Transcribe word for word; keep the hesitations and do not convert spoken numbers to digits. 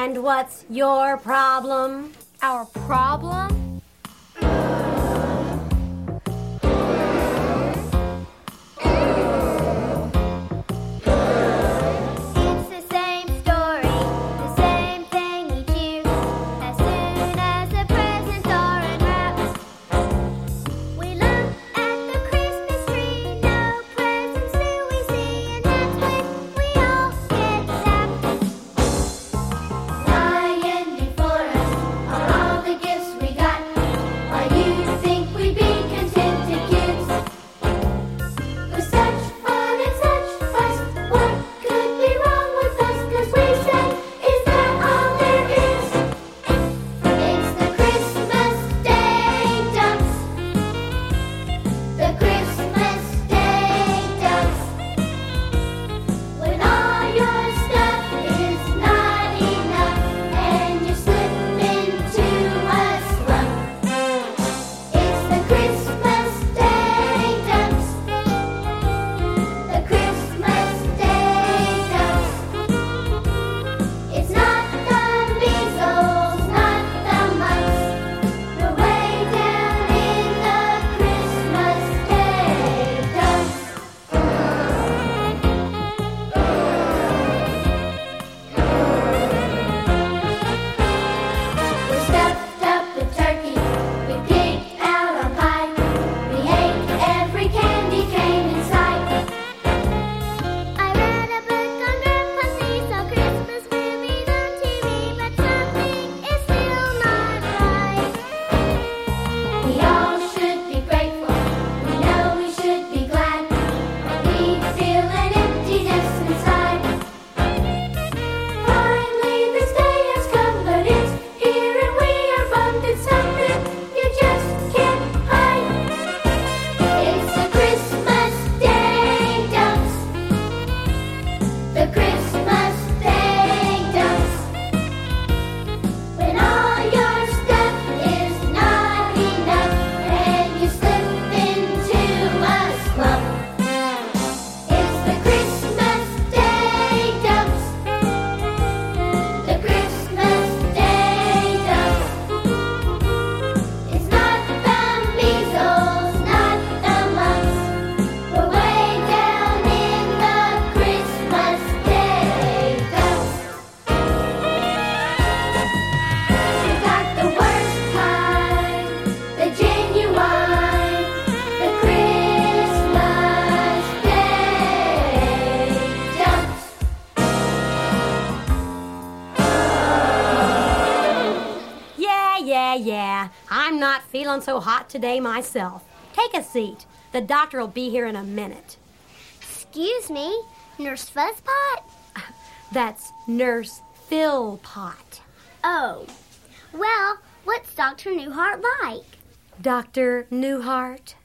And what's your problem? Our problem? It's the same story, the same thing each year. As soon as the presents are unwrapped, we look at the Christmas tree. No presents do we see, and that's when we all get zapped. Lying before us are all the gifts we got. Why you'd think we'd be contented kids. With such fun and such fuss, what could be wrong with us? 'Cause we say, is that all there is? It's the Christmas Day dumps. The Christmas Day dumps. When all your stuff is not enough and you slip into a slump. It's the Christmas Day dumps. The Christmas Day dumps. It's not the measles, not the mumps. We're way down in the Christmas Day dumps. We stuffed up with turkey, we picked out our pie, we ate every candy cane in sight. I read a book on Grandpa's knee, saw Christmas movies on T V, but something is still not right. We all should be grateful, we know we should be glad. We feel an emptiness inside. Finally this day has come, but it's here and we are bummed. It's something you just can't hide. It's the Christmas Day dumps. The Christmas Day dumps. When all your stuff is not enough and you slip into a slump. It's the Christmas Day dumps. The Christmas Day dumps. It's not the measles, not the mumps. We're way down in the Christmas Day dumps. We've got the worst kind, the genuine, the Christmas Day dumps. Yeah, yeah, yeah. I'm not feeling so hot today myself. Take a seat. The doctor will be here in a minute. Excuse me, Nurse Fuzzpot? That's Nurse Philpot. Oh, well, what's Doctor Newhart like? Doctor Newhart?